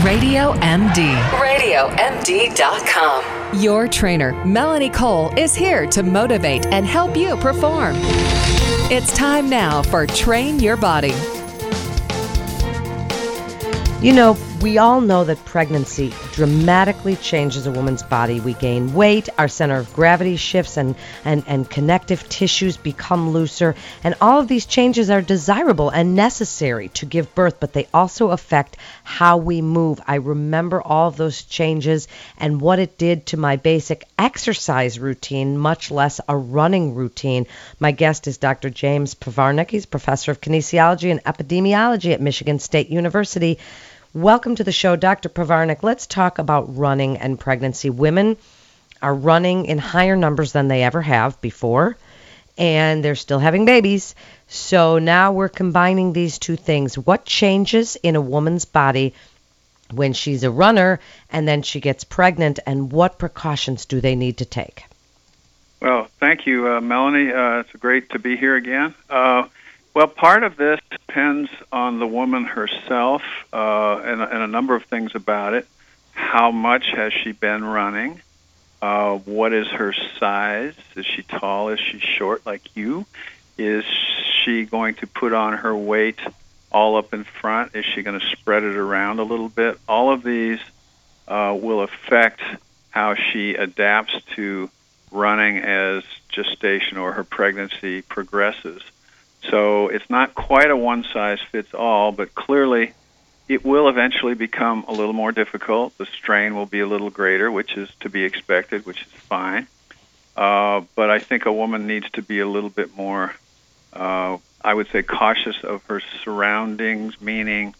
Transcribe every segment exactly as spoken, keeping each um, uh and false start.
Radio M D. radio M D dot com. Your trainer, Melanie Cole, is here to motivate and help you perform. It's time now for Train Your Body. You know, we all know that pregnancy dramatically changes a woman's body. We gain weight, our center of gravity shifts, and, and, and connective tissues become looser. And all of these changes are desirable and necessary to give birth, but they also affect how we move. I remember all of those changes and what it did to my basic exercise routine, much less a running routine. My guest is Doctor James Pravarnik. He's professor of kinesiology and epidemiology at Michigan State University. Welcome to the show, Doctor Pravarnik. Let's talk about running and pregnancy. Women are running in higher numbers than they ever have before, and they're still having babies. So now we're combining these two things. What changes in a woman's body when she's a runner and then she gets pregnant, and what precautions do they need to take? Well, thank you, uh, Melanie. Uh, it's great to be here again. Uh, Well, part of this depends on the woman herself uh, and, and a number of things about it. How much has she been running? Uh, what is her size? Is she tall? Is she short like you? Is she going to put on her weight all up in front? Is she going to spread it around a little bit? All of these uh, will affect how she adapts to running as gestation or her pregnancy progresses. So it's not quite a one-size-fits-all, but clearly it will eventually become a little more difficult. The strain will be a little greater, which is to be expected, which is fine. Uh, but I think a woman needs to be a little bit more, uh, I would say, cautious of her surroundings, meaning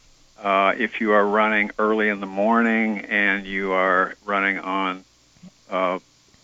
uh, if you are running early in the morning and you are running on uh,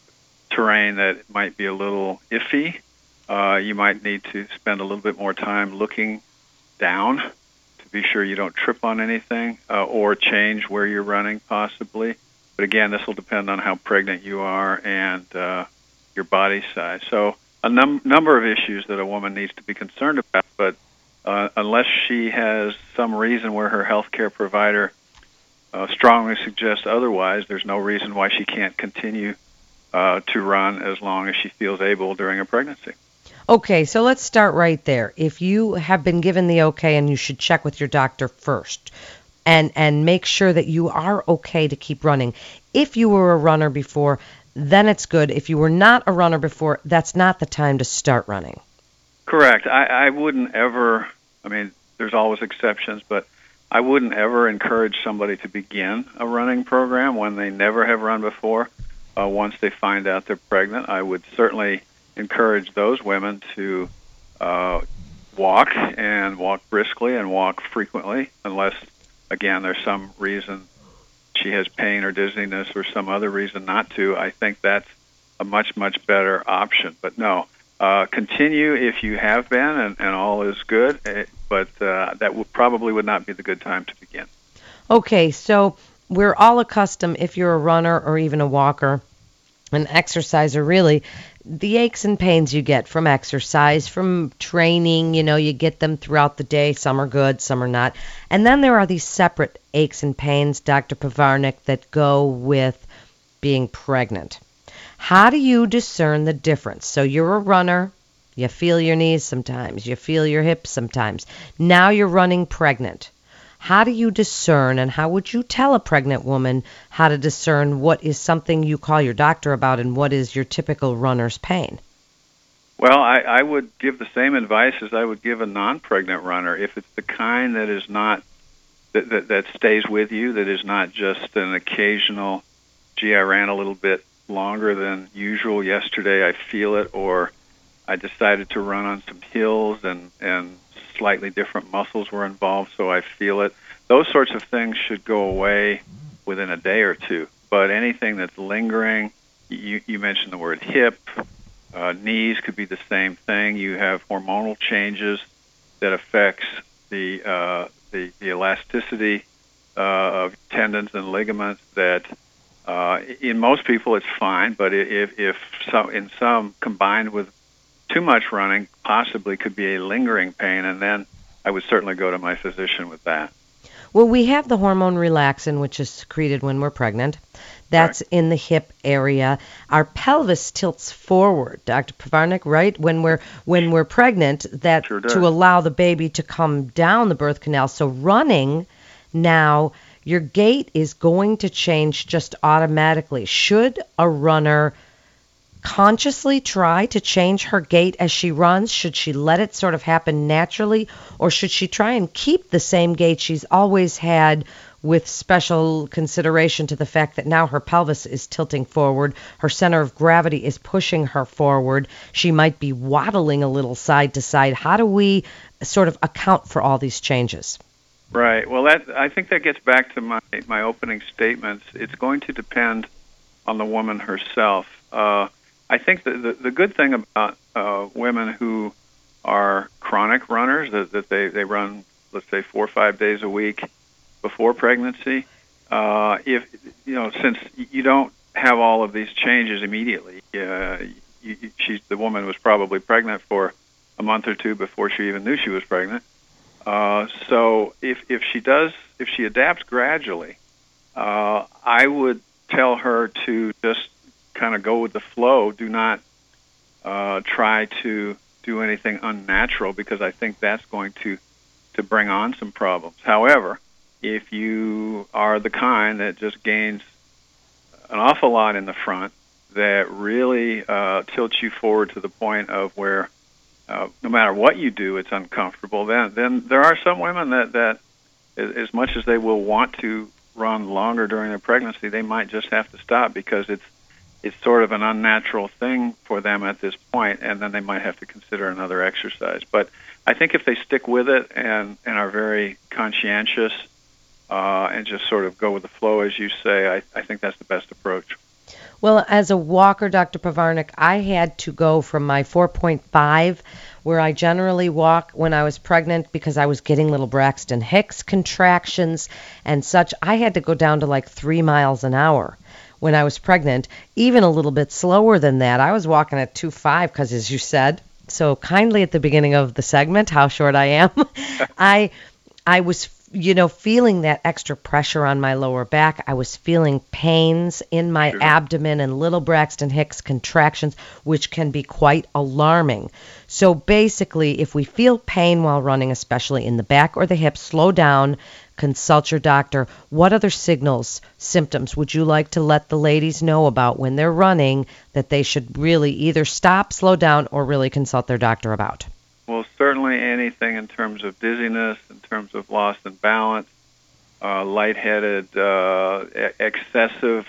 terrain that might be a little iffy, Uh, you might need to spend a little bit more time looking down to be sure you don't trip on anything uh, or change where you're running possibly. But again, this will depend on how pregnant you are and uh, your body size. So a num- number of issues that a woman needs to be concerned about, but uh, unless she has some reason where her healthcare provider uh, strongly suggests otherwise, there's no reason why she can't continue uh, to run as long as she feels able during a pregnancy. Okay, so let's start right there. If you have been given the okay, and you should check with your doctor first and and make sure that you are okay to keep running. If you were a runner before, then it's good. If you were not a runner before, that's not the time to start running. Correct. I, I wouldn't ever, I mean, there's always exceptions, but I wouldn't ever encourage somebody to begin a running program when they never have run before. Uh, once they find out they're pregnant, I would certainly encourage those women to uh, walk and walk briskly and walk frequently, unless, again, there's some reason she has pain or dizziness or some other reason not to. I think that's a much, much better option. But no, uh, continue if you have been and, and all is good, but uh, that would probably would not be the good time to begin. Okay, so we're all accustomed, if you're a runner or even a walker, an exerciser really, the aches and pains you get from exercise, from training, you know, you get them throughout the day. Some are good, some are not. And then there are these separate aches and pains, Doctor Pravarnik, that go with being pregnant. How do you discern the difference? So you're a runner, you feel your knees sometimes, you feel your hips sometimes. Now you're running pregnant. How do you discern, and how would you tell a pregnant woman how to discern what is something you call your doctor about and what is your typical runner's pain? Well, I, I would give the same advice as I would give a non-pregnant runner. If it's the kind that is not that, that, that stays with you, that is not just an occasional, gee, I ran a little bit longer than usual yesterday, I feel it, or I decided to run on some hills and, and slightly different muscles were involved, so I feel it. Those sorts of things should go away within a day or two. But anything that's lingering, you, you mentioned the word hip, uh, knees could be the same thing. You have hormonal changes that affects the uh, the, the elasticity uh, of tendons and ligaments. That uh, in most people it's fine, but if if some in some combined with too much running, possibly could be a lingering pain, and then I would certainly go to my physician with that. Well, we have the hormone relaxin, which is secreted when we're pregnant. That's right. In the hip area. Our pelvis tilts forward, Doctor Pivarnik, right? When we're when we're pregnant, that sure to allow the baby to come down the birth canal. So running now, your gait is going to change just automatically. Should a runner consciously try to change her gait as she runs? Should she let it sort of happen naturally, or should she try and keep the same gait she's always had with special consideration to the fact that now her pelvis is tilting forward, her center of gravity is pushing her forward, she might be waddling a little side to side? How do we sort of account for all these changes? Right. Well, that I think that gets back to my, my opening statements. It's going to depend on the woman herself. Uh, I think that the, the good thing about uh, women who are chronic runners, that, that they, they run, let's say, four or five days a week before pregnancy, uh, if you know, since you don't have all of these changes immediately, uh, you, she's, the woman was probably pregnant for a month or two before she even knew she was pregnant. Uh, so if if she does, if she adapts gradually, uh, I would tell her to just kind of go with the flow. Do not uh, try to do anything unnatural, because I think that's going to, to bring on some problems. However, if you are the kind that just gains an awful lot in the front, that really uh, tilts you forward to the point of where uh, no matter what you do, it's uncomfortable, then then there are some women that, that as much as they will want to run longer during their pregnancy, they might just have to stop because it's it's sort of an unnatural thing for them at this point, and then they might have to consider another exercise. But I think if they stick with it and, and are very conscientious uh, and just sort of go with the flow, as you say, I, I think that's the best approach. Well, as a walker, Doctor Pivarnik, I had to go from my four point five, where I generally walk when I was pregnant because I was getting little Braxton Hicks contractions and such. I had to go down to like three miles an hour when I was pregnant, even a little bit slower than that. I was walking at two point five because, as you said so kindly at the beginning of the segment, how short I am, I I was, you know, feeling that extra pressure on my lower back. I was feeling pains in my sure. abdomen and little Braxton Hicks contractions, which can be quite alarming. So basically, if we feel pain while running, especially in the back or the hips, slow down, consult your doctor. What other signals, symptoms would you like to let the ladies know about when they're running that they should really either stop, slow down, or really consult their doctor about? Well, certainly anything in terms of dizziness, in terms of loss in balance, uh, lightheaded, uh, excessive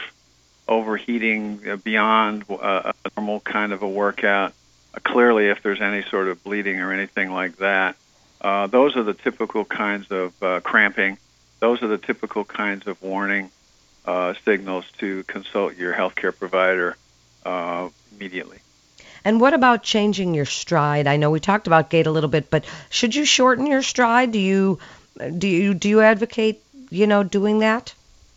overheating beyond uh, a normal kind of a workout. Uh, clearly, if there's any sort of bleeding or anything like that, uh, those are the typical kinds of uh, cramping. Those are the typical kinds of warning uh, signals to consult your healthcare provider uh, immediately. And what about changing your stride? I know we talked about gait a little bit, but should you shorten your stride? Do you do you do you advocate, you know, doing that?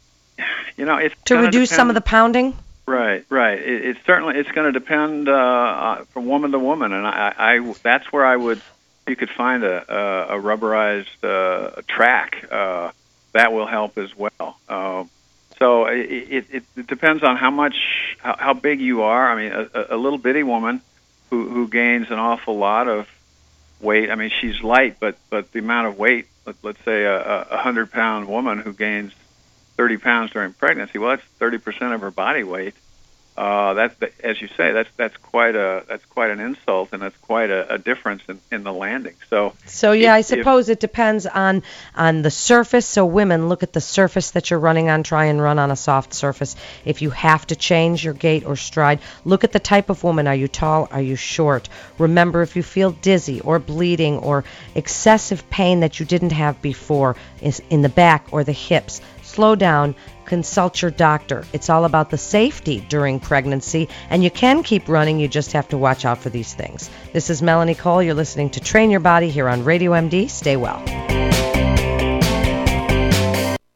You know, it's to reduce depend. some of the pounding. Right, right. It, it's certainly it's going to depend uh, from woman to woman, and I, I that's where I would you could find a a, a rubberized uh, track uh, that will help as well. Uh, So it, it, it depends on how much, how, how big you are. I mean, a, a little bitty woman who, who gains an awful lot of weight. I mean, she's light, but, but the amount of weight, let, let's say a, a hundred-pound woman who gains thirty pounds during pregnancy, well, that's thirty percent of her body weight. Uh, that's, as you say, that's that's quite a that's quite an insult, and that's quite a, a difference in, in the landing. So, so yeah, if, I suppose if, it depends on on the surface. So women, look at the surface that you're running on. Try and run on a soft surface. If you have to change your gait or stride, look at the type of woman. Are you tall? Are you short? Remember, if you feel dizzy or bleeding or excessive pain that you didn't have before is in the back or the hips, slow down. Consult your doctor. It's all about the safety during pregnancy, and you can keep running. You just have to watch out for these things. This is Melanie Cole. You're listening to Train Your Body here on Radio M D. Stay well.